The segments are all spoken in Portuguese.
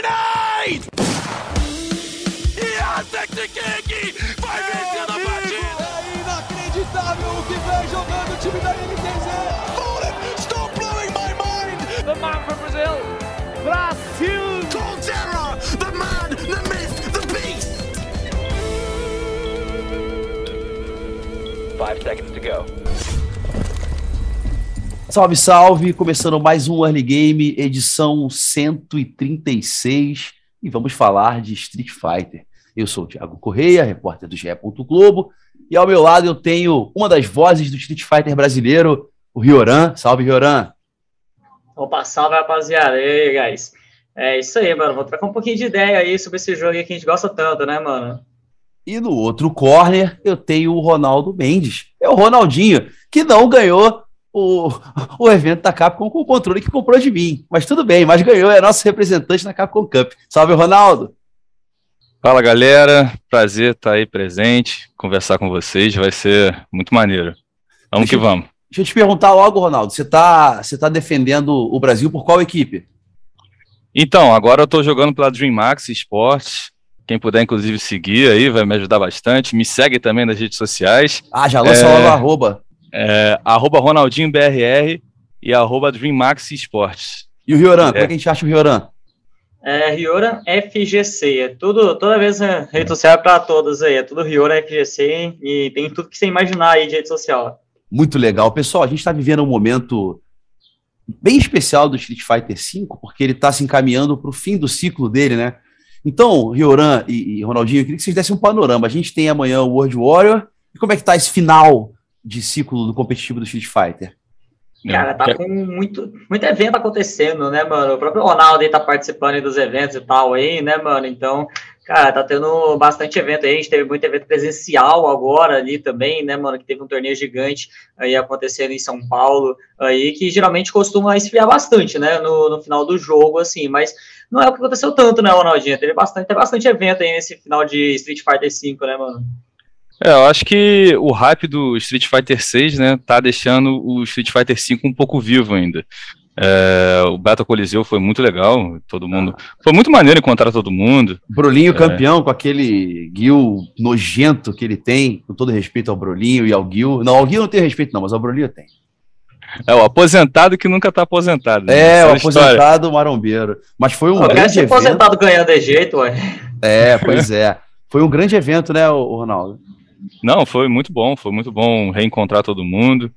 Grenade! Kiki vai vencendo a partida! É inacreditável o que vem jogando o time da NTZ! Stop blowing my mind! The man from Brazil, Brasil! Coldzera, the man, the myth, the beast! 5 seconds to go. Salve, salve! Começando mais um Early Game, edição 136, e vamos falar de Street Fighter. Eu sou o Thiago Correia, repórter do GE. Globo, e ao meu lado eu tenho uma das vozes do Street Fighter brasileiro, o Rioran. Salve, Rioran! Opa, salve, rapaziada. E aí, guys? É isso aí, mano. Vou trocar um pouquinho de ideia aí sobre esse jogo aí que a gente gosta tanto, né, mano? E no outro corner eu tenho o Ronaldo Mendes. É o Ronaldinho, que não ganhou o evento da Capcom com o controle que comprou de mim. Mas tudo bem, mas ganhou, é nosso representante na Capcom Cup. Salve, Ronaldo! Fala, galera, prazer estar aí presente, conversar com vocês, vai ser muito maneiro. Vamos que vamos. Deixa eu te perguntar logo, Ronaldo, você tá defendendo o Brasil por qual equipe? Então, agora eu tô jogando pela DreamHack Esportes, quem puder inclusive seguir aí, vai me ajudar bastante, me segue também nas redes sociais. Ah, já lança logo a arroba. Arroba RonaldinhoBRR e arroba DreamHack Esportes. E o Rioran, como é que a gente acha o Rioran? Rioran FGC, toda vez rede social para todos aí, é tudo Rioran FGC e tem tudo que você imaginar aí de rede social. Muito legal. Pessoal, a gente está vivendo um momento bem especial do Street Fighter V, porque ele está se encaminhando para o fim do ciclo dele, né? Então, Rioran e Ronaldinho, eu queria que vocês dessem um panorama. A gente tem amanhã o World Warrior, e como é que está esse final de ciclo do competitivo do Street Fighter? Cara, tá com muito evento acontecendo, né, mano? O próprio Ronaldo aí tá participando aí dos eventos e tal aí, né, mano? Então, cara, tá tendo bastante evento aí. A gente teve muito evento presencial agora ali também, né, mano? Que teve um torneio gigante aí acontecendo em São Paulo, aí que geralmente costuma esfriar bastante, né, no final do jogo, assim. Mas não é o que aconteceu tanto, né, Ronaldinho? Teve bastante evento aí nesse final de Street Fighter V, né, mano? Eu acho que o hype do Street Fighter 6, né, tá deixando o Street Fighter 5 um pouco vivo ainda. O Battle Coliseu foi muito legal, todo mundo. Foi muito maneiro encontrar todo mundo. Brolinho campeão com aquele Gil nojento que ele tem, com todo respeito ao Brolinho e ao Gil. Não, ao Gil não tem respeito, não, mas ao Brolinho tem. O aposentado que nunca tá aposentado. Né? O aposentado marombeiro. Mas foi um grande evento. Aposentado ganhando de jeito, ué. Pois é. Foi um grande evento, né, o Ronaldo? Não, foi muito bom reencontrar todo mundo,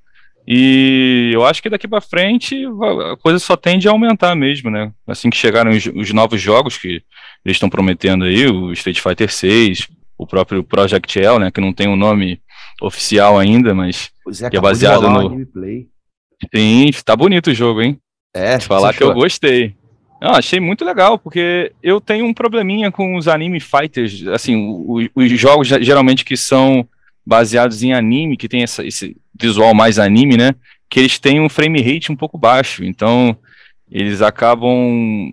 e eu acho que daqui pra frente a coisa só tende a aumentar mesmo, né, assim que chegaram os novos jogos que eles estão prometendo aí, o Street Fighter 6, o próprio Project L, né, que não tem um nome oficial ainda, mas que é baseado no gameplay. Sim, tá bonito o jogo, hein, falar que eu gostei. Não, achei muito legal, porque eu tenho um probleminha com os anime fighters, assim, os jogos geralmente que são baseados em anime, que tem esse visual mais anime, né, que eles têm um frame rate um pouco baixo, então eles acabam,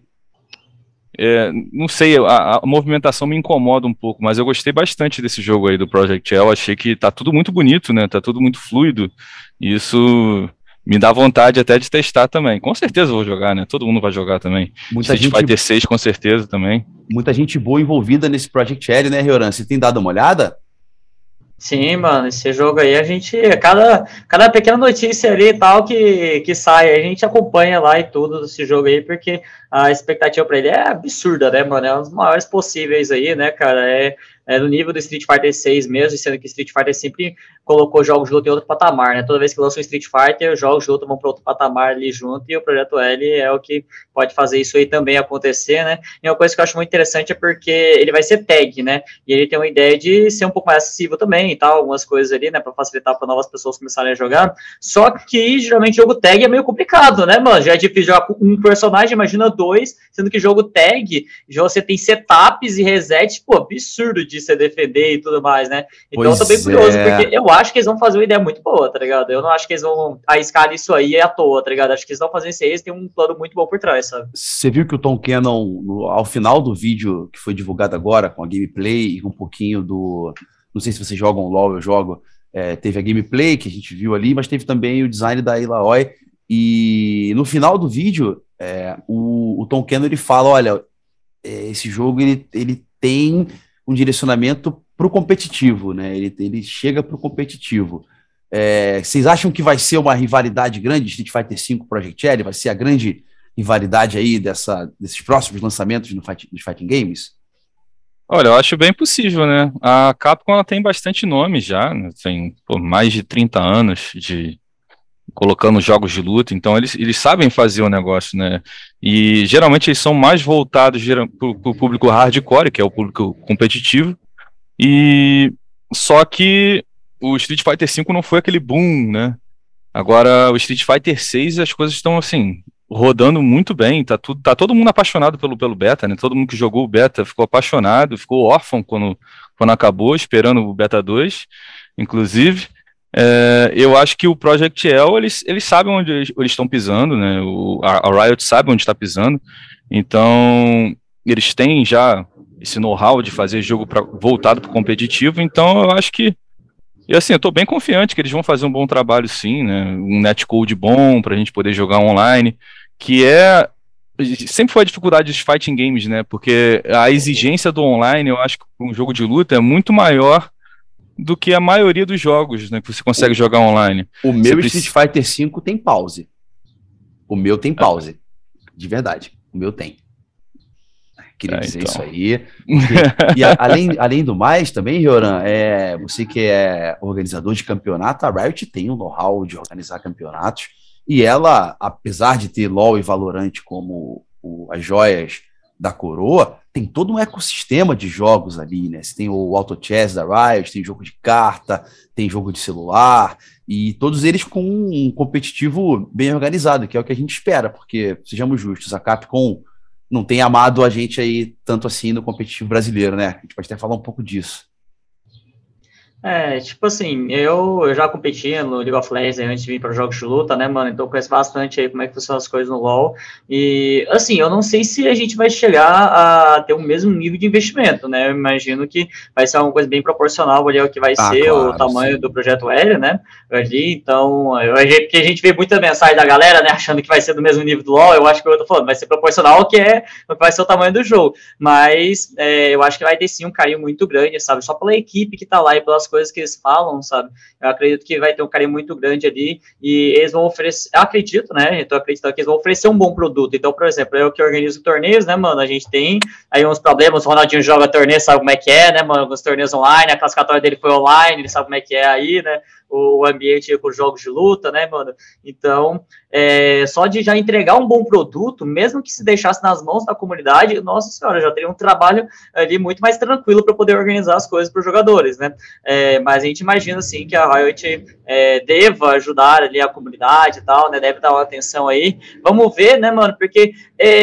não sei, a movimentação me incomoda um pouco, mas eu gostei bastante desse jogo aí do Project L, achei que tá tudo muito bonito, né, tá tudo muito fluido, e isso me dá vontade até de testar também. Com certeza eu vou jogar, né? Todo mundo vai jogar também. Street Fighter 6 com certeza também. Muita gente boa envolvida nesse Project L, né, Rioran? Você tem dado uma olhada? Sim, mano, esse jogo aí a gente, cada pequena notícia ali e tal que sai, a gente acompanha lá e tudo desse jogo aí, porque a expectativa pra ele é absurda, né, mano, é um dos maiores possíveis aí, né, cara, é no nível do Street Fighter 6 mesmo, sendo que Street Fighter sempre colocou jogos de luta em outro patamar, né, toda vez que lança um Street Fighter, os jogos de luta vão para outro patamar ali junto, e o Projeto L é o que pode fazer isso aí também acontecer, né, e uma coisa que eu acho muito interessante é porque ele vai ser tag, né, e ele tem uma ideia de ser um pouco mais acessível também e tal, algumas coisas ali, né, para facilitar para novas pessoas começarem a jogar, só que geralmente jogo tag é meio complicado, né, mano, já é difícil jogar com um personagem, imagina dois, sendo que jogo tag, já você tem setups e resets, pô, absurdo de você defender e tudo mais, né? Então eu tô bem curioso, porque eu acho que eles vão fazer uma ideia muito boa, tá ligado? Eu não acho que eles vão arriscar isso aí à toa, tá ligado? Acho que eles vão fazer isso aí, eles têm um plano muito bom por trás, sabe? Você viu que o Tom Cannon, ao final do vídeo que foi divulgado agora, com a gameplay e com um pouquinho do... Não sei se vocês jogam LoL, eu jogo. Teve a gameplay que a gente viu ali, mas teve também o design da Aloy. E no final do vídeo, o Tom Cannon ele fala, olha, esse jogo ele tem um direcionamento para o competitivo, né? Ele chega para o competitivo. Vocês acham que vai ser uma rivalidade grande, Street Fighter V Project L? Vai ser a grande rivalidade aí desses próximos lançamentos nos Fighting Games? Olha, eu acho bem possível, né? A Capcom ela tem bastante nome já, né? Tem mais de 30 anos colocando jogos de luta, então eles sabem fazer o negócio, né? E geralmente eles são mais voltados para o público hardcore, que é o público competitivo, e só que o Street Fighter V não foi aquele boom, né? Agora o Street Fighter VI as coisas estão assim rodando muito bem, tá todo mundo apaixonado pelo beta, né? Todo mundo que jogou o beta ficou apaixonado, ficou órfão quando acabou, esperando o beta 2, inclusive. Eu acho que o Project L, eles sabem onde eles estão pisando, né? A Riot sabe onde está pisando, então eles têm já esse know-how de fazer jogo voltado para o competitivo, então eu acho que e assim, eu tô bem confiante que eles vão fazer um bom trabalho sim, né? Um netcode bom pra gente poder jogar online, que sempre foi a dificuldade dos fighting games, né? Porque a exigência do online, eu acho que um jogo de luta é muito maior do que a maioria dos jogos, né? Que você consegue jogar online. O meu Street Fighter V tem pause. O meu tem pause. De verdade. O meu tem. Queria dizer então. Isso aí. E além do mais, também, Rioran, você que é organizador de campeonato, a Riot tem um know-how de organizar campeonatos, e ela, apesar de ter LoL e Valorant como as joias da coroa, tem todo um ecossistema de jogos ali, né? Você tem o Auto Chess da Riot, tem jogo de carta, tem jogo de celular, e todos eles com um competitivo bem organizado, que é o que a gente espera, porque, sejamos justos, a Capcom não tem amado a gente aí tanto assim no competitivo brasileiro, né? A gente pode até falar um pouco disso. Tipo assim, eu já competia no League of Legends antes de vir para jogos de luta, né, mano? Então eu conheço bastante aí como é que funcionam as coisas no LoL. E, assim, eu não sei se a gente vai chegar a ter o mesmo nível de investimento, né? Eu imagino que vai ser uma coisa bem proporcional ali ao que vai ser claro, o tamanho do projeto L, né? Ali, então, porque a gente vê muita mensagem da galera, né, achando que vai ser do mesmo nível do LoL. Eu acho que eu tô falando, vai ser proporcional ao que vai ser o tamanho do jogo. Mas eu acho que vai ter sim um carinho muito grande, sabe? Só pela equipe que tá lá e pelas coisas que eles falam, sabe? Eu acredito que vai ter um carinho muito grande ali e eles vão oferecer, eu acredito, né? Então eu acredito que eles vão oferecer um bom produto. Então, por exemplo, eu que organizo torneios, né, mano? A gente tem aí uns problemas, o Ronaldinho joga torneio, sabe como é que é, né, mano? Alguns torneios online, a classificatória dele foi online, ele sabe como é que é aí, né? O ambiente com jogos de luta, né, mano? Então, só de já entregar um bom produto, mesmo que se deixasse nas mãos da comunidade, nossa senhora, já teria um trabalho ali muito mais tranquilo para poder organizar as coisas para os jogadores, né? Mas a gente imagina, assim, que a Riot deva ajudar ali a comunidade e tal, né? Deve dar uma atenção aí. Vamos ver, né, mano? Porque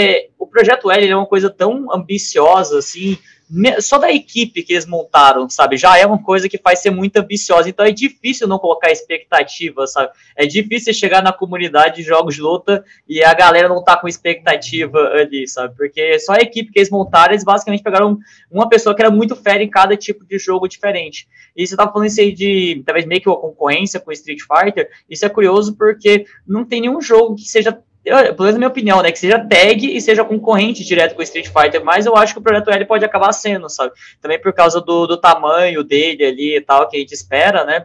o Projeto L é uma coisa tão ambiciosa, assim, só da equipe que eles montaram, sabe, já é uma coisa que faz ser muito ambiciosa, então é difícil não colocar expectativa, sabe, é difícil chegar na comunidade de jogos de luta e a galera não tá com expectativa ali, sabe, porque só a equipe que eles montaram, eles basicamente pegaram uma pessoa que era muito fera em cada tipo de jogo diferente, e você tava falando isso aí de, talvez meio que uma concorrência com Street Fighter, isso é curioso porque não tem nenhum jogo que seja, pelo menos na minha opinião, né, que seja tag e seja concorrente direto com o Street Fighter, mas eu acho que o Projeto L pode acabar sendo, sabe, também por causa do tamanho dele ali e tal, que a gente espera, né,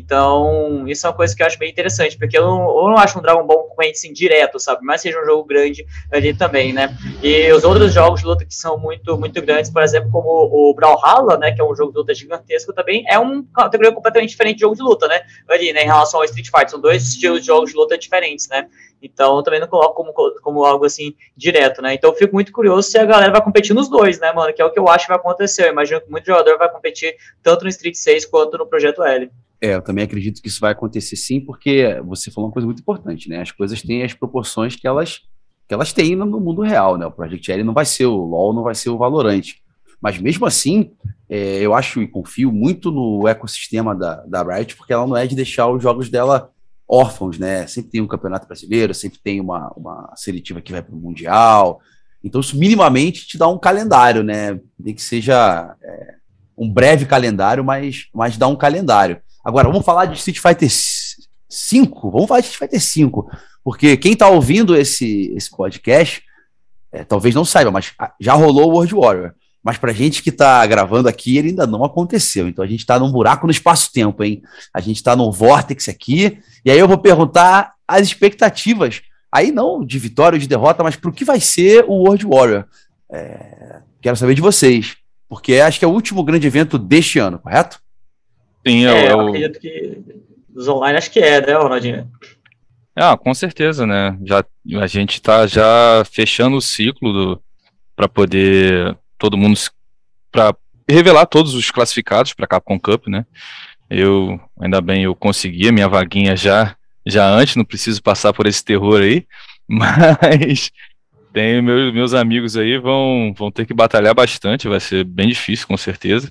então isso é uma coisa que eu acho bem interessante, porque eu não acho um Dragon Ball concorrente, assim, direto, sabe, mas seja um jogo grande ali também, né, e os outros jogos de luta que são muito, muito grandes, por exemplo, como o Brawlhalla, né, que é um jogo de luta gigantesco também, é uma categoria completamente diferente de jogo de luta, né, ali, né, em relação ao Street Fighter, são dois estilos de jogos de luta diferentes, né. Então, eu também não coloco como algo, assim, direto, né? Então, eu fico muito curioso se a galera vai competir nos dois, né, mano? Que é o que eu acho que vai acontecer. Eu imagino que muito jogador vai competir tanto no Street 6 quanto no Projeto L. Eu também acredito que isso vai acontecer sim, porque você falou uma coisa muito importante, né? As coisas têm as proporções que elas têm no mundo real, né? O Project L não vai ser o LoL, não vai ser o Valorant. Mas, mesmo assim, eu acho e confio muito no ecossistema da Riot, porque ela não é de deixar os jogos dela órfãos, né? Sempre tem um campeonato brasileiro, sempre tem uma seletiva que vai para o Mundial. Então, isso minimamente te dá um calendário, né? Nem que seja um breve calendário, mas dá um calendário. Agora, vamos falar de Street Fighter V? Vamos falar de Street Fighter V, porque quem está ouvindo esse podcast talvez não saiba, mas já rolou o World Warrior. Mas pra gente que tá gravando aqui, ele ainda não aconteceu. Então a gente tá num buraco no espaço-tempo, hein? A gente tá num vórtice aqui. E aí eu vou perguntar as expectativas, aí não de vitória ou de derrota, mas pro que vai ser o World Warrior. Quero saber de vocês, porque acho que é o último grande evento deste ano, correto? Sim, eu acredito que os online acho que né, Ronaldinho? Com certeza, né? A gente tá já fechando o ciclo para poder todo mundo, para revelar todos os classificados para a Capcom Cup, né? Ainda bem, eu consegui a minha vaguinha já antes, não preciso passar por esse terror aí, mas tem meus amigos aí vão ter que batalhar bastante, vai ser bem difícil, com certeza.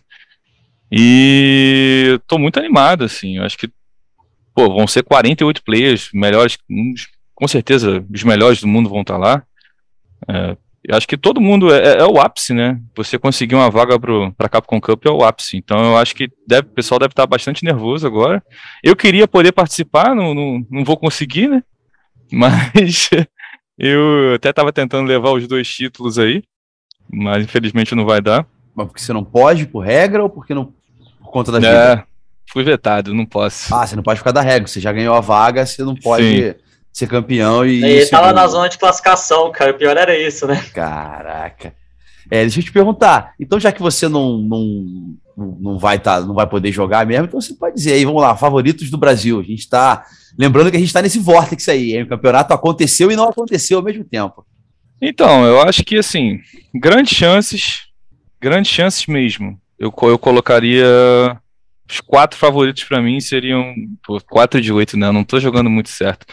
E tô muito animado, assim, eu acho que vão ser 48 players, melhores, com certeza os melhores do mundo vão estar lá. Eu acho que todo mundo é o ápice, né? Você conseguir uma vaga para Capcom Cup é o ápice. Então eu acho que o pessoal deve estar bastante nervoso agora. Eu queria poder participar, não vou conseguir, né? Mas eu até estava tentando levar os 2 títulos aí, mas infelizmente não vai dar. Mas porque você não pode, por regra, ou porque não por conta da vida? Fui vetado, não posso. Você não pode ficar da regra. Você já ganhou a vaga, você não pode... Sim. Ser campeão e... Ele tava na zona de classificação, cara, o pior era isso, né? Caraca. Deixa eu te perguntar, então já que você não vai poder jogar mesmo, então você pode dizer aí, vamos lá, favoritos do Brasil, a gente tá, lembrando que a gente tá nesse vórtice aí, hein? O campeonato aconteceu e não aconteceu ao mesmo tempo. Então, eu acho que, assim, grandes chances mesmo, eu colocaria... Os 4 favoritos pra mim seriam 4 de 8, né? Eu não tô jogando muito certo.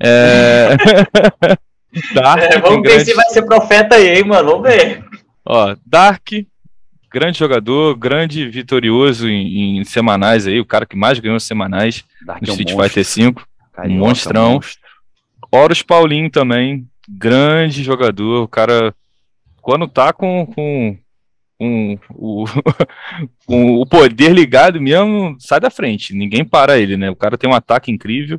Dark, vamos ver se vai ser profeta aí, hein, mano? Vamos ver. Dark, grande jogador, grande vitorioso em semanais aí, o cara que mais ganhou semanais no Street Fighter V. Um monstrão. Horus Paulinho também, grande jogador. O cara, quando tá com o poder ligado mesmo, sai da frente, ninguém para ele, né? O cara tem um ataque incrível.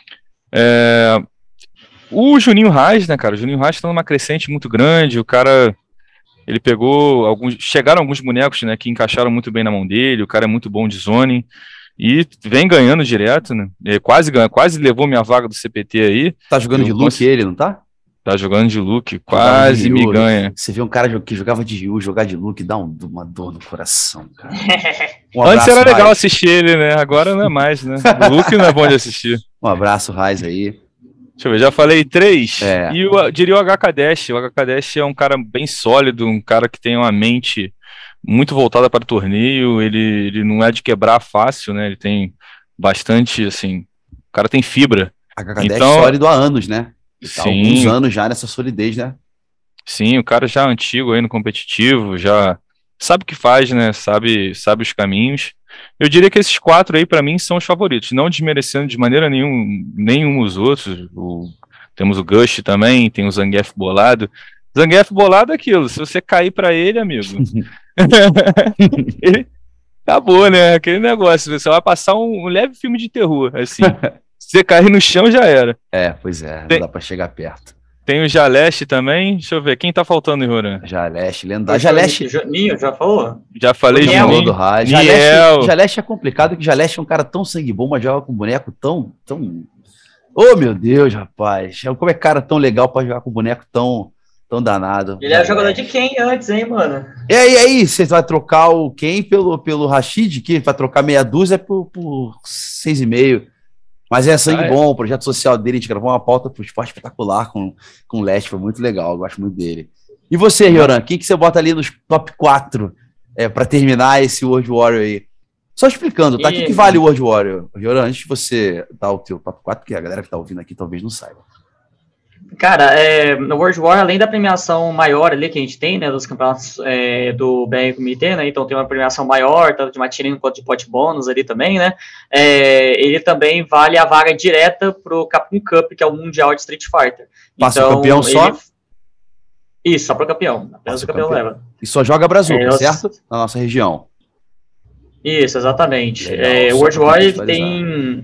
O Juninho Reis, né, cara? O Juninho Reis tá numa crescente muito grande. O cara, ele pegou chegaram alguns bonecos, né, que encaixaram muito bem na mão dele. O cara é muito bom de zone e vem ganhando direto, né? Ele quase levou minha vaga do CPT aí. Tá jogando de Luke ele, não tá? Tá jogando de Luke, quase me ganha. Você vê um cara que jogava de Ryu, jogar de Luke, dá uma dor no coração, cara. Antes era legal assistir ele, né? Agora não é mais, né? O Luke não é bom de assistir. Um abraço, Raiz, aí. Deixa eu ver, já falei 3. E eu diria o HK Dash. O HK Dash é um cara bem sólido, um cara que tem uma mente muito voltada para o torneio. Ele não é de quebrar fácil, né? Ele tem bastante, assim... O cara tem fibra. HK Dash sólido há anos, né? Tá há alguns anos já nessa solidez, né? Sim, o cara já antigo aí no competitivo, já sabe o que faz, né? Sabe os caminhos. Eu diria que esses 4 aí, pra mim, são os favoritos, não desmerecendo de maneira nenhum os outros. Temos o Gush também, tem o Zangief bolado. Zangief bolado é aquilo, se você cair pra ele, amigo, acabou, né? Aquele negócio, você vai passar um leve filme de terror, assim. Se você cair no chão, já era. Pois é, não dá pra chegar perto. Tem o Jaleste também, deixa eu ver, quem tá faltando, Roran? Jaleste, lendário. Jaleste... Juninho, já falou? Já falei, Juninho. Do Raiz. Jaleste é complicado, que Jaleste é um cara tão sangue bom, mas joga com boneco tão... Oh, meu Deus, rapaz. Como é cara tão legal pra jogar com boneco tão danado. Ele era jogador de Ken antes, hein, mano? E aí, você vai trocar o Ken pelo Rashid, que vai trocar meia dúzia por 6,5. Mas é sangue bom, o projeto social dele, a gente gravou uma pauta pro esporte espetacular com o Leste, foi muito legal, eu gosto muito dele. E você, Rioran, quem que você bota ali nos top 4 pra terminar esse World Warrior aí? Só explicando, tá? O que vale o World Warrior? Rioran, antes de você dar o teu top 4, porque a galera que tá ouvindo aqui talvez não saiba. Cara, no World War, além da premiação maior ali que a gente tem, né, dos campeonatos do BR Comitê, né, então tem uma premiação maior, tanto de matirinho quanto de pot bônus ali também, né, ele também vale a vaga direta pro Capcom Cup, que é o Mundial de Street Fighter. Passa então, o campeão só? Isso, só pro campeão, apenas o campeão leva. E só joga Brasil, certo? Na nossa região. Isso, exatamente. O World War tem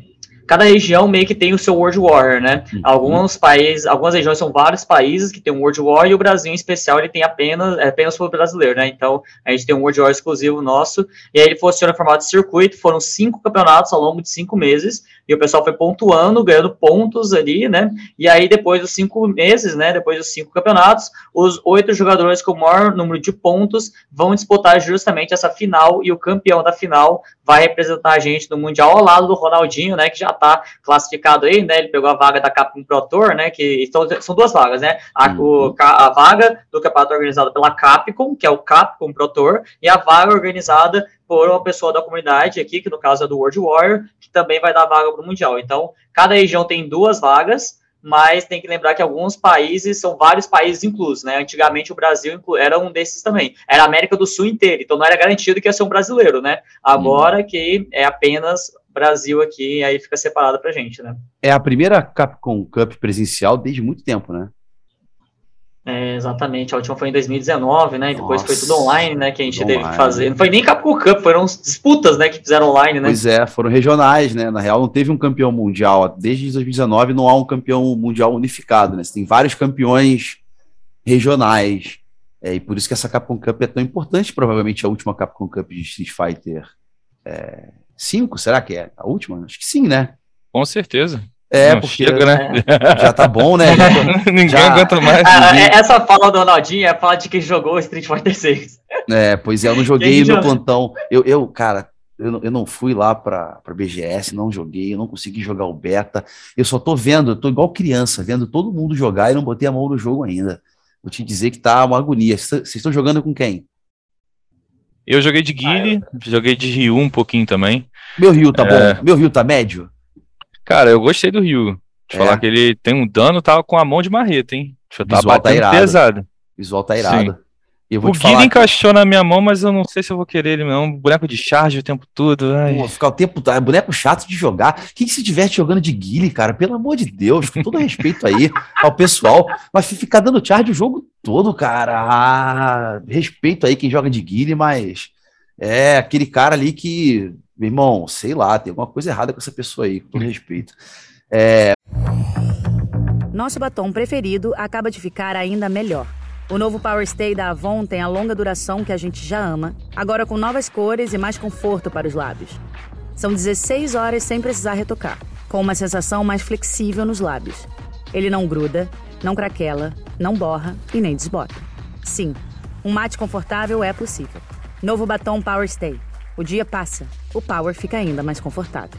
cada região meio que tem o seu World Warrior, né? Alguns países, algumas regiões são vários países que tem um World Warrior, e o Brasil em especial, ele tem apenas para o brasileiro, né? Então, a gente tem um World Warrior exclusivo nosso, e aí ele funciona em formato de circuito, foram 5 campeonatos ao longo de 5 meses, e o pessoal foi pontuando, ganhando pontos ali, né? E aí, depois dos 5 meses, né? Depois dos 5 campeonatos, os 8 jogadores com o maior número de pontos vão disputar justamente essa final, e o campeão da final vai representar a gente no Mundial ao lado do Ronaldinho, né? Que já tá classificado aí, né? Ele pegou a vaga da Capcom Pro Tour, né? Que são 2 vagas, né? A vaga do campeonato organizado pela Capcom, que é o Capcom Pro Tour, e a vaga organizada por uma pessoa da comunidade aqui, que no caso é do World Warrior, que também vai dar vaga para o Mundial. Então, cada região tem 2 vagas, mas tem que lembrar que alguns países, são vários países inclusos, né? Antigamente o Brasil era um desses também. Era a América do Sul inteira, então não era garantido que ia ser um brasileiro, né? Agora que é apenas Brasil aqui, aí fica separado pra gente, né? É a primeira Capcom Cup presencial desde muito tempo, né? Exatamente, a última foi em 2019, né? E depois foi tudo online, né? Que a gente teve que fazer. Não foi nem Capcom Cup, foram disputas, né? Que fizeram online, né? Pois é, foram regionais, né? Na real, não teve um campeão mundial. Desde 2019 não há um campeão mundial unificado, né? Você tem vários campeões regionais. E por isso que essa Capcom Cup é tão importante, provavelmente a última Capcom Cup de Street Fighter 5, será que é a última? Acho que sim, né? Com certeza. Porque chega, né? Já tá bom, né? Ninguém aguenta mais. Essa fala do Ronaldinho é a fala de quem jogou Street Fighter 6. Pois é, eu não joguei no plantão. Cara, eu não fui lá pra BGS, não joguei, eu não consegui jogar o beta. Eu só tô vendo, eu tô igual criança, vendo todo mundo jogar e não botei a mão no jogo ainda. Vou te dizer que tá uma agonia. Vocês estão jogando com quem? Eu joguei de Guile, joguei de Ryu um pouquinho também. Meu Ryu tá bom? Meu Ryu tá médio? Cara, eu gostei do Ryu. De falar que ele tem um dano, tá com a mão de marreta, hein? Tá batendo pesado. Visual tá irado. O Guile encaixou na minha mão, mas eu não sei se eu vou querer ele não. Boneco de charge o tempo todo. Pô, ficar o tempo todo. Boneco chato de jogar. Quem se diverte jogando de Guile, cara? Pelo amor de Deus, com todo respeito aí ao pessoal. Mas ficar dando charge o jogo todo, cara. Respeito aí quem joga de Guile, mas é aquele cara ali que, meu irmão, sei lá, tem alguma coisa errada com essa pessoa aí, com todo respeito. Nosso batom preferido acaba de ficar ainda melhor. O novo Power Stay da Avon tem a longa duração que a gente já ama, agora com novas cores e mais conforto para os lábios. São 16 horas sem precisar retocar, com uma sensação mais flexível nos lábios. Ele não gruda, não craquela, não borra e nem desbota. Sim, um mate confortável é possível. Novo batom Power Stay. O dia passa, o Power fica ainda mais confortável.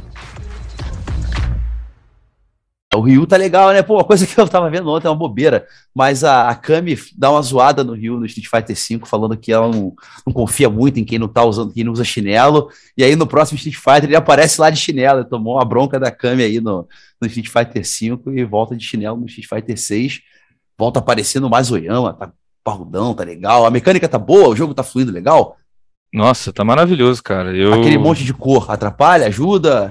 O Ryu tá legal, né? Pô, uma coisa que eu tava vendo ontem é uma bobeira, mas a Kami dá uma zoada no Ryu no Street Fighter V, falando que ela não confia muito em quem não tá usando, quem não usa chinelo, e aí no próximo Street Fighter ele aparece lá de chinelo. Ele tomou uma bronca da Kami aí no Street Fighter V e volta de chinelo no Street Fighter VI, volta aparecendo mais Oyama, tá parrudão, tá legal, a mecânica tá boa, o jogo tá fluindo legal. Nossa, tá maravilhoso, cara. Aquele monte de cor atrapalha, ajuda?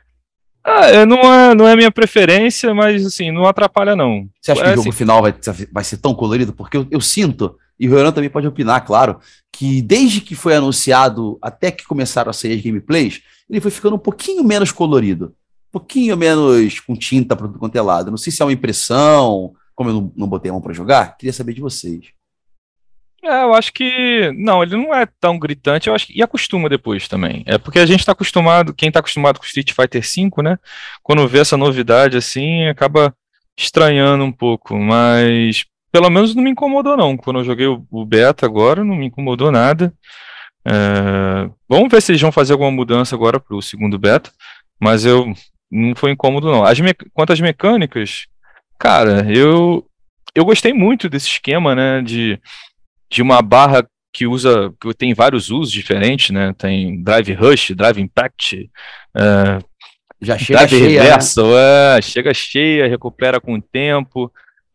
Não é a minha preferência, mas assim, não atrapalha não. Você acha que o jogo final vai ser tão colorido? Porque eu sinto, e o Renan também pode opinar, claro, que desde que foi anunciado até que começaram a sair as gameplays, ele foi ficando um pouquinho menos colorido, um pouquinho menos com tinta para tudo quanto é lado. Não sei se é uma impressão, como eu não botei a mão para jogar, queria saber de vocês. Eu acho que... Não, ele não é tão gritante, eu acho que... E acostuma depois também. É porque a gente tá acostumado, quem tá acostumado com Street Fighter V, né? Quando vê essa novidade assim, acaba estranhando um pouco, mas pelo menos não me incomodou não. Quando eu joguei o beta agora, não me incomodou nada. Vamos ver se eles vão fazer alguma mudança agora pro segundo beta, mas não foi incômodo não. Quanto às mecânicas, cara, eu gostei muito desse esquema, né? De uma barra que tem vários usos diferentes, né? Tem Drive Rush, Drive Impact, já chega Drive cheia, Reverso, chega cheia, recupera com o tempo.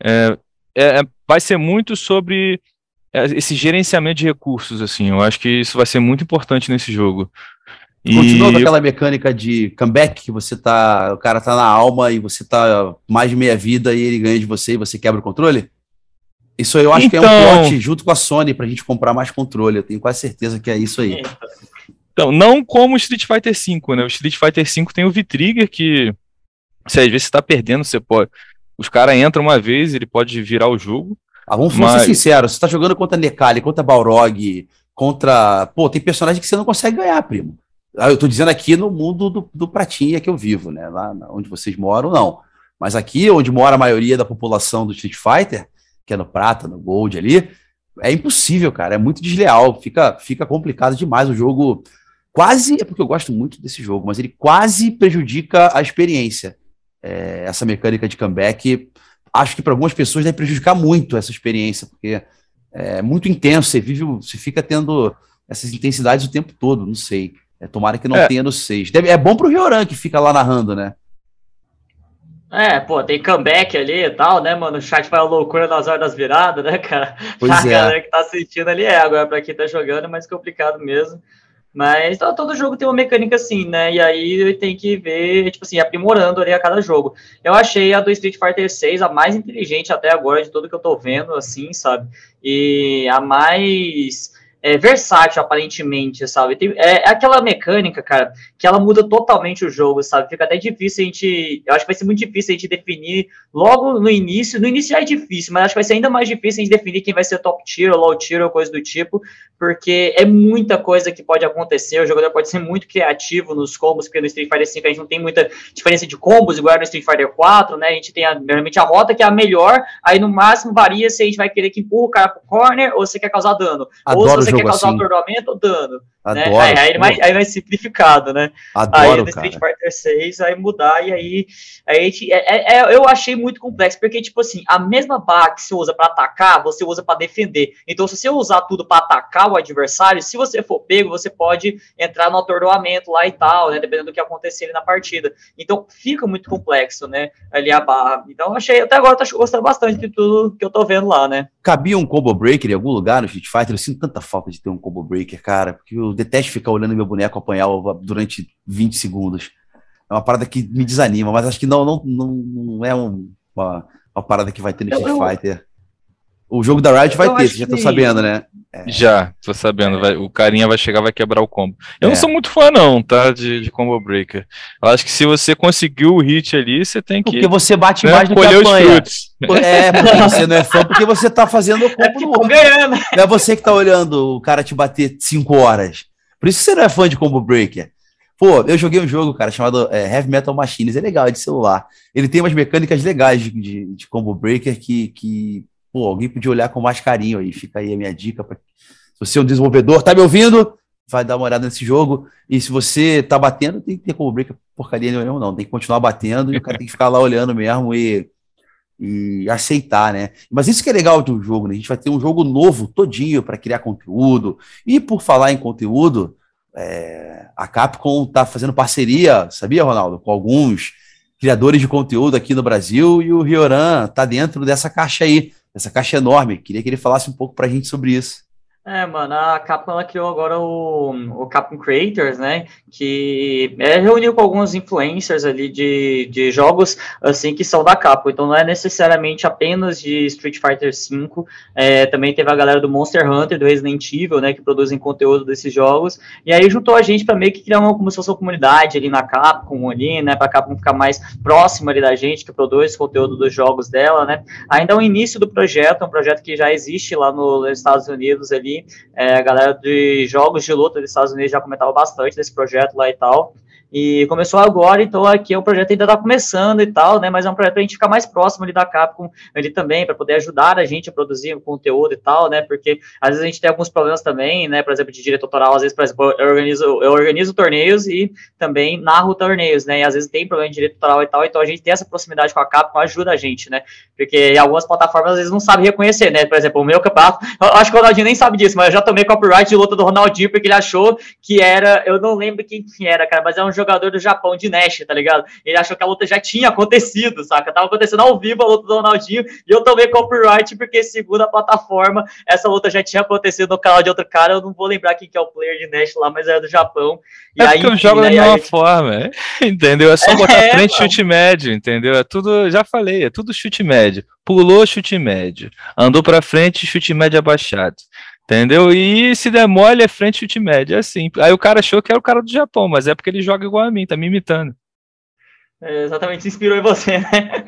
Vai ser muito sobre esse gerenciamento de recursos, assim. Eu acho que isso vai ser muito importante nesse jogo. Continua com aquela mecânica de comeback que o cara tá na alma e você tá mais de meia vida e ele ganha de você e você quebra o controle? Isso eu acho que é um plot junto com a Sony pra gente comprar mais controle. Eu tenho quase certeza que é isso aí. Então, não como o Street Fighter V, né? O Street Fighter V tem o V-Trigger, que Se às vezes você tá perdendo, você pode... Os caras entram uma vez, ele pode virar o jogo. Vamos ser sinceros, você tá jogando contra Necali, contra Balrog, contra... Pô, tem personagem que você não consegue ganhar, primo. Eu tô dizendo aqui no mundo do Pratinha que eu vivo, né? Lá onde vocês moram, não. Mas aqui, onde mora a maioria da população do Street Fighter, que é no Prata, no Gold ali, é impossível, cara. É muito desleal. Fica complicado demais o jogo. Quase, é porque eu gosto muito desse jogo, mas ele quase prejudica a experiência. Essa mecânica de comeback, acho que para algumas pessoas deve prejudicar muito essa experiência, porque é muito intenso, você fica tendo essas intensidades o tempo todo, não sei. Tomara que não tenha no 6. É bom pro Ryoran que fica lá narrando, né? Pô, tem comeback ali e tal, né, mano? O chat vai à loucura nas horas das viradas, né, cara? Pois a galera que tá assistindo ali agora pra quem tá jogando é mais complicado mesmo. Mas todo jogo tem uma mecânica assim, né? E aí tem que ver, tipo assim, aprimorando ali a cada jogo. Eu achei a do Street Fighter 6 a mais inteligente até agora de tudo que eu tô vendo, assim, sabe? E a mais versátil, aparentemente, sabe? É aquela mecânica, cara, que ela muda totalmente o jogo, sabe? Fica até difícil eu acho que vai ser muito difícil a gente definir logo no início. No início já é difícil, mas acho que vai ser ainda mais difícil a gente definir quem vai ser top tier ou low tier ou coisa do tipo, porque é muita coisa que pode acontecer. O jogador pode ser muito criativo nos combos, porque no Street Fighter 5 a gente não tem muita diferença de combos, igual no Street Fighter 4, né? A gente tem normalmente a rota que é a melhor, aí no máximo varia se a gente vai querer que empurra o cara pro corner ou se quer causar dano. Adoro ou se você quer causar assim. Atordoamento ou dano. Adoro, né? Aí vai simplificado, né? Adoro, aí no Street Fighter 6 vai mudar e aí eu achei muito complexo, porque tipo assim, a mesma barra que você usa para atacar, você usa para defender. Então se você usar tudo para atacar o adversário, se você for pego, você pode entrar no atordoamento lá e tal, né? Dependendo do que acontecer ali na partida. Então fica muito complexo, né? Ali a barra. Então até agora eu tô gostando bastante de tudo que eu tô vendo lá, né? Cabia um combo breaker em algum lugar no Street Fighter? Eu sinto tanta falta de ter um combo breaker, cara, porque eu detesto ficar olhando meu boneco apanhar durante 20 segundos. É uma parada que me desanima, mas acho que não é uma parada que vai ter no Street Fighter. O jogo da Riot vai ter, vocês já estão sabendo, né? Já, tô sabendo. O carinha vai chegar, vai quebrar o combo. Eu não sou muito fã, não, tá? De combo breaker. Eu acho que se você conseguiu o hit ali, você tem que. Porque você bate mais do que apanha. Porque você não é fã, porque você tá fazendo o combo do outro. Ganhando. Não é você que tá olhando o cara te bater 5 horas. Por isso que você não é fã de combo breaker. Pô, eu joguei um jogo, cara, chamado Heavy Metal Machines. É legal, é de celular. Ele tem umas mecânicas legais de combo breaker que pô, alguém podia olhar com mais carinho aí. Fica aí a minha dica. Se você é um desenvolvedor, tá me ouvindo? Vai dar uma olhada nesse jogo. E se você tá batendo, tem que ter combo breaker porcaria nenhuma, não. Tem que continuar batendo e o cara tem que ficar lá olhando mesmo e aceitar, né? Mas isso que é legal do jogo, né? A gente vai ter um jogo novo todinho para criar conteúdo. E por falar em conteúdo, a Capcom tá fazendo parceria, sabia, Ronaldo? Com alguns criadores de conteúdo aqui no Brasil e o Ryoran tá dentro dessa caixa aí. Essa caixa enorme. Queria que ele falasse um pouco pra gente sobre isso. Mano, a Capcom ela criou agora o Capcom Creators, né, que reuniu com alguns influencers ali de jogos, assim, que são da Capcom, então não é necessariamente apenas de Street Fighter V, também teve a galera do Monster Hunter, do Resident Evil, né, que produzem conteúdo desses jogos, e aí juntou a gente para meio que criar como se fosse uma comunidade ali na Capcom, ali, né, pra Capcom ficar mais próxima ali da gente, que produz conteúdo dos jogos dela, né, ainda o início do projeto, é um projeto que já existe lá nos Estados Unidos ali. A galera de jogos de luta dos Estados Unidos já comentava bastante desse projeto lá e tal, e começou agora, então aqui o projeto ainda está começando e tal, né, mas é um projeto para a gente ficar mais próximo ali da Capcom, ali também, para poder ajudar a gente a produzir conteúdo e tal, né, porque às vezes a gente tem alguns problemas também, né, por exemplo, de direito autoral, às vezes, por exemplo, eu organizo torneios e também narro torneios, né, e às vezes tem problema de direito autoral e tal, então a gente tem essa proximidade com a Capcom, ajuda a gente, né, porque algumas plataformas às vezes não sabem reconhecer, né, por exemplo, o meu campeonato, eu acho que o Ronaldinho nem sabe disso, mas eu já tomei copyright de luta do Ronaldinho, porque ele achou que era, eu não lembro quem era, cara, mas é um jogador do Japão de Nash, tá ligado? Ele achou que a luta já tinha acontecido, saca? Tava acontecendo ao vivo a luta do Ronaldinho e eu tomei copyright porque, segundo a plataforma, essa luta já tinha acontecido no canal de outro cara. Eu não vou lembrar quem que é o player de Nash lá, mas era do Japão. E porque eu jogo da mesma forma, entendeu? É só botar frente, chute médio, entendeu? É tudo, já falei, é tudo chute médio. Pulou, chute médio. Andou pra frente, chute médio abaixado. Entendeu? E se der mole, é frente, chute médio. É assim. Aí o cara achou que era o cara do Japão, mas é porque ele joga igual a mim, tá me imitando. Exatamente, se inspirou em você, né?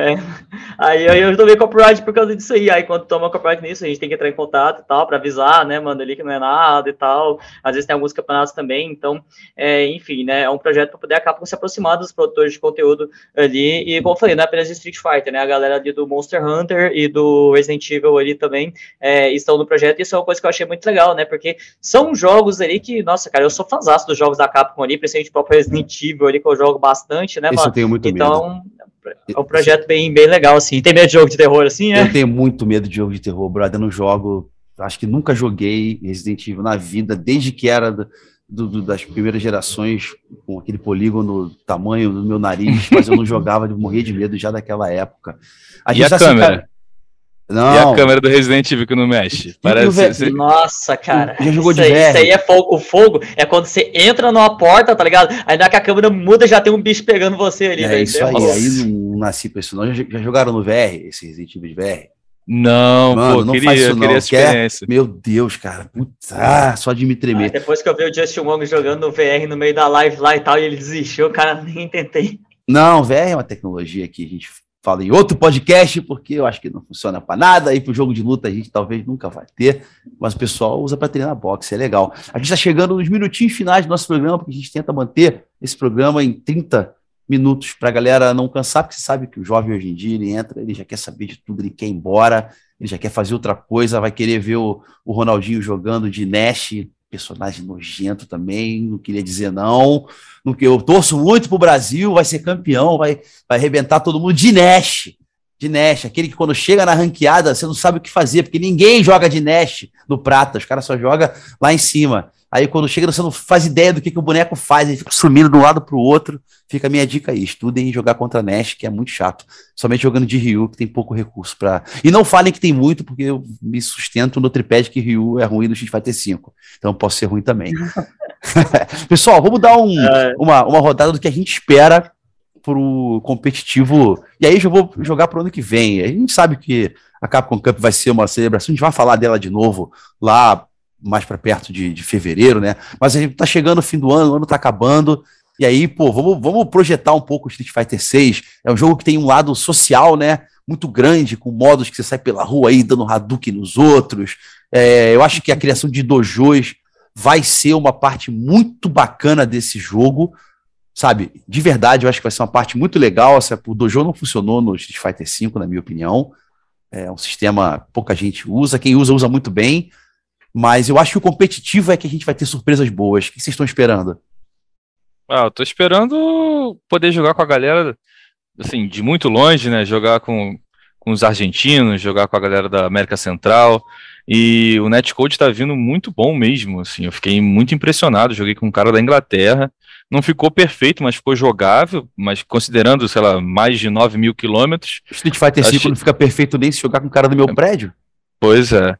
Aí eu tomei copyright por causa disso aí. Aí quando toma copyright nisso, a gente tem que entrar em contato e tal, pra avisar, né, mano, ali que não é nada e tal. Às vezes tem alguns campeonatos também, então, enfim, né, é um projeto para poder acabar se aproximar dos produtores de conteúdo ali. E como eu falei, não é apenas Street Fighter, né? A galera ali do Monster Hunter e do Resident Evil ali também estão no projeto. E isso é uma coisa que eu achei muito legal, né? Porque são jogos ali que, nossa, cara, eu sou fãzaço dos jogos da Capcom ali, principalmente o próprio Resident Evil ali, que eu jogo bastante, né, mano? Eu tenho muito medo. É um projeto bem legal, assim. Tem medo de jogo de terror, assim, né? Eu tenho muito medo de jogo de terror, brother. Eu não jogo, acho que nunca joguei Resident Evil na vida, desde que era das primeiras gerações, com aquele polígono tamanho do meu nariz, mas eu não jogava, eu morria de medo já daquela época. E a câmera? Não. E a câmera do Resident Evil que não mexe? Parece. Nossa, cara. Já jogou de VR? Isso aí é fogo. O fogo é quando você entra numa porta, tá ligado? Aí na que a câmera muda, já tem um bicho pegando você ali. É isso aí não nasci pra isso não. Já jogaram no VR, esse Resident Evil de VR? Não, mano, pô, não queria essa experiência. Meu Deus, cara. Só de me tremer. Depois que eu vi o Justin Wong jogando no VR no meio da live lá e tal, e ele desistiu, cara, nem tentei. Não, VR é uma tecnologia que a gente fala em outro podcast, porque eu acho que não funciona para nada, e pro jogo de luta a gente talvez nunca vai ter, mas o pessoal usa para treinar boxe, é legal. A gente está chegando nos minutinhos finais do nosso programa, porque a gente tenta manter esse programa em 30 minutos para a galera não cansar, porque você sabe que o jovem hoje em dia, ele entra, ele já quer saber de tudo, ele quer ir embora, ele já quer fazer outra coisa, vai querer ver o Ronaldinho jogando de Nash, personagem nojento também, não queria dizer não, eu torço muito pro Brasil, vai ser campeão, vai arrebentar todo mundo de Nash, aquele que quando chega na ranqueada, você não sabe o que fazer, porque ninguém joga de Nash no prata, os caras só jogam lá em cima, aí quando chega você não faz ideia do que o boneco faz, ele fica sumindo de um lado pro outro, fica a minha dica aí, estudem jogar contra Nash, que é muito chato, somente jogando de Ryu, que tem pouco recurso pra... E não falem que tem muito, porque eu me sustento no tripé de que Ryu é ruim no Street Fighter 5, então posso ser ruim também. Pessoal, vamos dar uma rodada do que a gente espera pro competitivo, e aí eu vou jogar pro ano que vem. A gente sabe que a Capcom Cup vai ser uma celebração, a gente vai falar dela de novo lá mais para perto de fevereiro, né? Mas a gente tá chegando o fim do ano, o ano tá acabando, e aí, pô, vamos projetar um pouco o Street Fighter 6. É um jogo que tem um lado social, né? Muito grande, com modos que você sai pela rua aí dando Hadouken nos outros. Eu acho que a criação de dojos vai ser uma parte muito bacana desse jogo, sabe? De verdade, eu acho que vai ser uma parte muito legal. O dojo não funcionou no Street Fighter 5, na minha opinião. É um sistema que pouca gente usa. Quem usa muito bem. Mas eu acho que o competitivo é que a gente vai ter surpresas boas. O que vocês estão esperando? Eu tô esperando poder jogar com a galera, assim, de muito longe, né? Jogar com os argentinos, jogar com a galera da América Central. E o netcode tá vindo muito bom mesmo, assim. Eu fiquei muito impressionado. Joguei com um cara da Inglaterra. Não ficou perfeito, mas ficou jogável. Mas considerando, sei lá, mais de 9 mil quilômetros. Street Fighter 5 não fica perfeito nem se jogar com o cara do meu prédio? Pois é.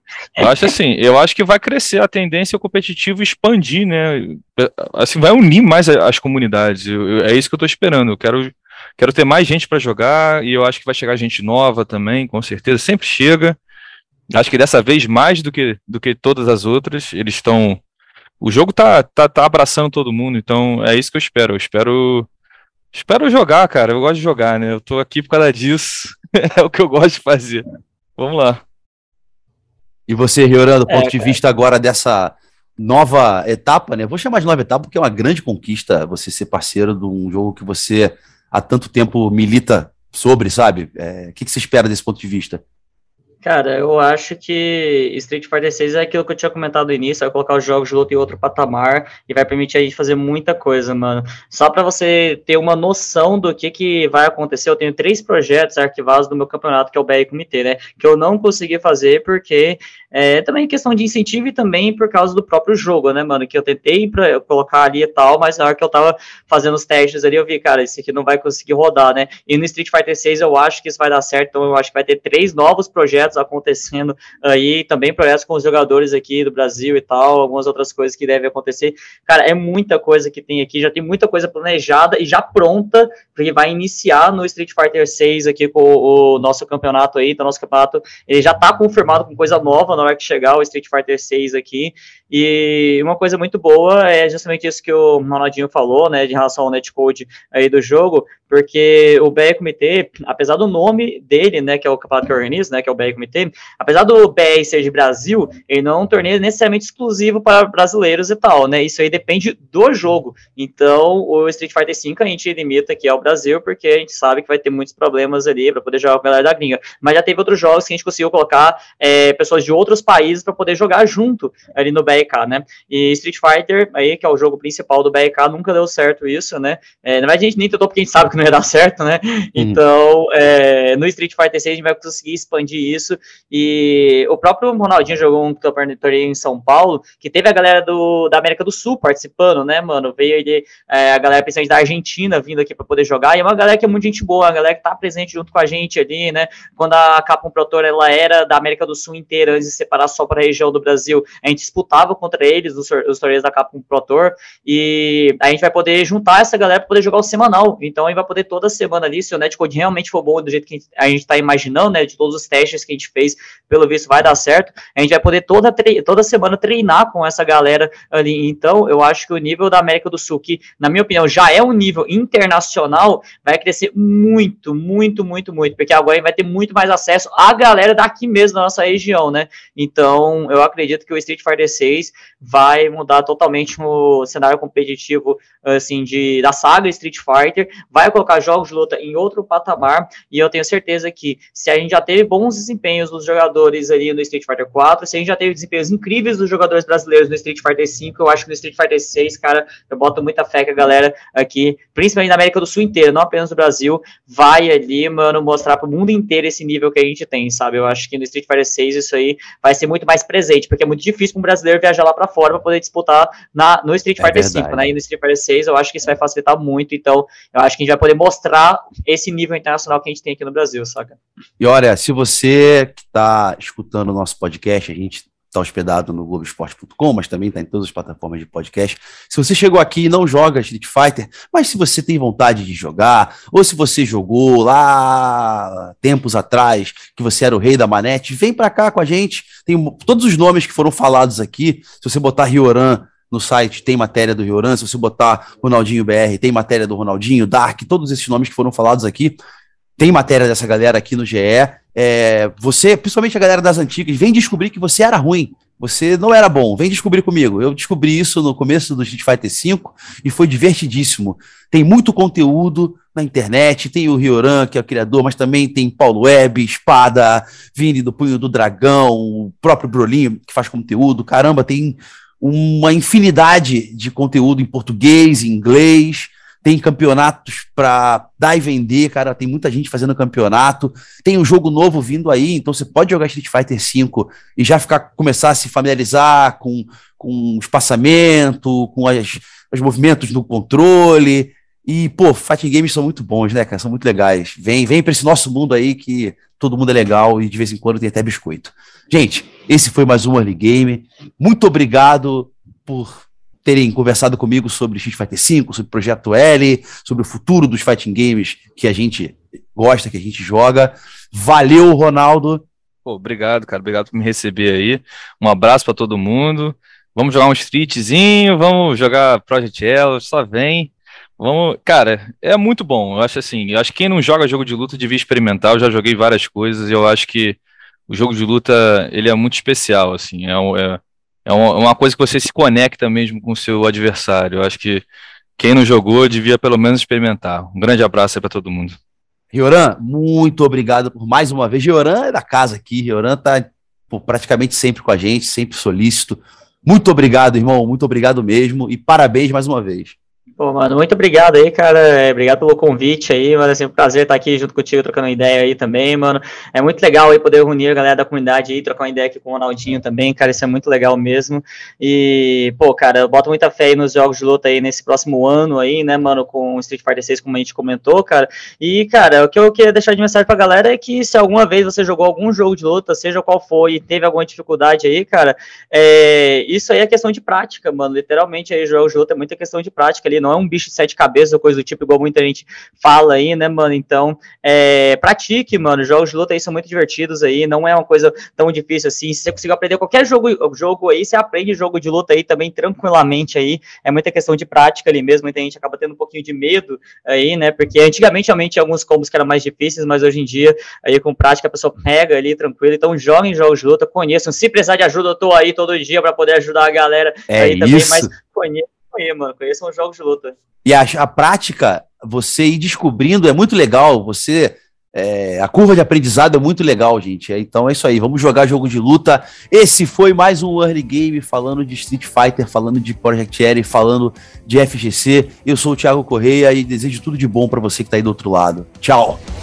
Eu acho que vai crescer a tendência ao competitivo expandir, né? Assim, vai unir mais as comunidades. É isso que eu tô esperando. Eu quero ter mais gente para jogar e eu acho que vai chegar gente nova também, com certeza. Sempre chega. Acho que dessa vez mais do que todas as outras. Eles estão... O jogo tá abraçando todo mundo, então é isso que eu espero. Eu espero jogar, cara. Eu gosto de jogar, né? Eu tô aqui por causa disso. É o que eu gosto de fazer. Vamos lá. E você, Ryoran, do ponto de vista agora dessa nova etapa, né? Vou chamar de nova etapa porque é uma grande conquista você ser parceiro de um jogo que você há tanto tempo milita sobre, sabe? O que você espera desse ponto de vista? Cara, eu acho que Street Fighter 6 é aquilo que eu tinha comentado no início, vai colocar os jogos de luta em outro patamar e vai permitir a gente fazer muita coisa, mano. Só pra você ter uma noção do que vai acontecer, eu tenho 3 projetos arquivados do meu campeonato, que é o BR Comitê, né, que eu não consegui fazer porque também questão de incentivo e também por causa do próprio jogo, né, mano, que eu tentei pra colocar ali e tal, mas na hora que eu tava fazendo os testes ali, eu vi, cara, esse aqui não vai conseguir rodar, né, e no Street Fighter 6 eu acho que isso vai dar certo, então eu acho que vai ter 3 novos projetos projetos acontecendo aí, também projetos com os jogadores aqui do Brasil e tal, algumas outras coisas que devem acontecer. Cara, é muita coisa que tem aqui, já tem muita coisa planejada e já pronta, porque vai iniciar no Street Fighter 6 aqui com o nosso campeonato aí, então nosso campeonato, ele já tá confirmado com coisa nova na hora que chegar o Street Fighter 6 aqui, e uma coisa muito boa é justamente isso que o Ronaldinho falou, né, de relação ao netcode aí do jogo, porque o BR Comitê, apesar do nome dele, né, que é o campeonato que organiza, né, que é o BR Comitê, apesar do BR ser de Brasil, ele não é um torneio necessariamente exclusivo para brasileiros e tal, né, isso aí depende do jogo. Então, o Street Fighter V a gente limita aqui ao Brasil, porque a gente sabe que vai ter muitos problemas ali para poder jogar com a galera da gringa, mas já teve outros jogos que a gente conseguiu colocar pessoas de outros países para poder jogar junto ali no BRK, né, e Street Fighter, aí, que é o jogo principal do BRK, nunca deu certo isso, né, na verdade a gente nem tentou porque a gente sabe que não ia dar certo, né, então, no Street Fighter 6 a gente vai conseguir expandir isso, e o próprio Ronaldinho jogou um torneio em São Paulo, que teve a galera da América do Sul participando, né, mano, veio ali a galera principalmente da Argentina vindo aqui para poder jogar, e é uma galera que é muito gente boa, a galera que tá presente junto com a gente ali, né, quando a Capcom Pro Tour, ela era da América do Sul inteira, antes de separar só para a região do Brasil, a gente disputava contra eles, os torneios da Capcom Pro Tour, e a gente vai poder juntar essa galera para poder jogar o semanal, então a gente vai poder toda semana ali, se o netcode realmente for bom do jeito que a gente tá imaginando, né, de todos os testes que a gente fez, pelo visto vai dar certo, a gente vai poder toda semana treinar com essa galera ali, então eu acho que o nível da América do Sul, que na minha opinião já é um nível internacional, vai crescer muito, muito, muito, muito, porque agora a gente vai ter muito mais acesso à galera daqui mesmo da nossa região, né, então eu acredito que o Street Fighter 6 vai mudar totalmente o cenário competitivo, assim, da saga Street Fighter, vai colocar jogos de luta em outro patamar, e eu tenho certeza que se a gente já teve bons desempenhos dos jogadores ali no Street Fighter 4, se a gente já teve desempenhos incríveis dos jogadores brasileiros no Street Fighter 5, eu acho que no Street Fighter 6, cara, eu boto muita fé que a galera aqui, principalmente na América do Sul inteira, não apenas no Brasil, vai ali, mano, mostrar pro mundo inteiro esse nível que a gente tem, sabe? Eu acho que no Street Fighter 6 isso aí vai ser muito mais presente, porque é muito difícil para um brasileiro viajar lá para fora para poder disputar no Street Fighter 5, né? E no Street Fighter 6 eu acho que isso vai facilitar muito, então eu acho que a gente vai poder mostrar esse nível internacional que a gente tem aqui no Brasil, saca? E olha, se você que está escutando o nosso podcast, a gente está hospedado no Globoesporte.com, mas também está em todas as plataformas de podcast. Se você chegou aqui e não joga Street Fighter, mas se você tem vontade de jogar, ou se você jogou lá tempos atrás, que você era o rei da manete, vem para cá com a gente. Tem todos os nomes que foram falados aqui. Se você botar Rioran no site, tem matéria do Rioran. Se você botar Ronaldinho BR, tem matéria do Ronaldinho, Dark, todos esses nomes que foram falados aqui. Tem matéria dessa galera aqui no GE. Você, principalmente a galera das antigas, vem descobrir que você era ruim. Você não era bom. Vem descobrir comigo. Eu descobri isso no começo do Street Fighter V e foi divertidíssimo. Tem muito conteúdo na internet. Tem o Rioran, que é o criador, mas também tem Paulo Web, Espada, Vini do Punho do Dragão, o próprio Brolinho, que faz conteúdo. Caramba, tem uma infinidade de conteúdo em português, em inglês. Tem campeonatos para dar e vender, cara, tem muita gente fazendo campeonato, tem um jogo novo vindo aí, então você pode jogar Street Fighter V e já começar a se familiarizar com o espaçamento, com os movimentos no controle, e, pô, fighting games são muito bons, né, cara, são muito legais. Vem para esse nosso mundo aí que todo mundo é legal e de vez em quando tem até biscoito. Gente, esse foi mais um Early Game, muito obrigado por terem conversado comigo sobre Street Fighter V, sobre o Projeto L, sobre o futuro dos fighting games que a gente gosta, que a gente joga. Valeu, Ronaldo. Pô, obrigado, cara. Obrigado por me receber aí. Um abraço para todo mundo. Vamos jogar um streetzinho, vamos jogar Project L, só vem. Vamos, cara, é muito bom. Eu acho que quem não joga jogo de luta devia experimentar. Eu já joguei várias coisas e eu acho que o jogo de luta, ele é muito especial, assim. É uma coisa que você se conecta mesmo com o seu adversário. Eu acho que quem não jogou devia pelo menos experimentar. Um grande abraço aí para todo mundo. Rioran, muito obrigado por mais uma vez. Rioran é da casa aqui. Rioran tá praticamente sempre com a gente, sempre solícito. Muito obrigado, irmão. Muito obrigado mesmo. E parabéns mais uma vez. Pô, mano, muito obrigado aí, cara, obrigado pelo convite aí, mano, é sempre um prazer estar aqui junto contigo, trocando ideia aí também, mano, é muito legal aí poder reunir a galera da comunidade aí, trocar uma ideia aqui com o Ronaldinho também, cara, isso é muito legal mesmo, e, pô, cara, eu boto muita fé aí nos jogos de luta aí nesse próximo ano aí, né, mano, com o Street Fighter 6, como a gente comentou, cara, e, cara, o que eu queria deixar de mensagem pra galera é que se alguma vez você jogou algum jogo de luta, seja qual for, e teve alguma dificuldade aí, cara, isso aí é questão de prática, mano, literalmente aí jogos de luta é muita questão de prática ali, não é um bicho de 7 cabeças ou coisa do tipo, igual muita gente fala aí, né, mano, então, pratique, mano, jogos de luta aí são muito divertidos aí, não é uma coisa tão difícil assim, se você conseguir aprender qualquer jogo aí, você aprende jogo de luta aí também tranquilamente aí, é muita questão de prática ali mesmo, muita gente acaba tendo um pouquinho de medo aí, né, porque antigamente realmente tinha alguns combos que eram mais difíceis, mas hoje em dia, aí com prática a pessoa pega ali tranquilo, então joguem jogos de luta, conheçam, se precisar de ajuda eu tô aí todo dia pra poder ajudar a galera aí também, mas conheçam os jogos de luta. E a prática, você ir descobrindo, é muito legal, a curva de aprendizado é muito legal, gente, então é isso aí, vamos jogar jogo de luta. Esse foi mais um Early Game, falando de Street Fighter, falando de Project L, falando de FGC. Eu sou o Thiago Correia e desejo tudo de bom pra você que tá aí do outro lado. Tchau!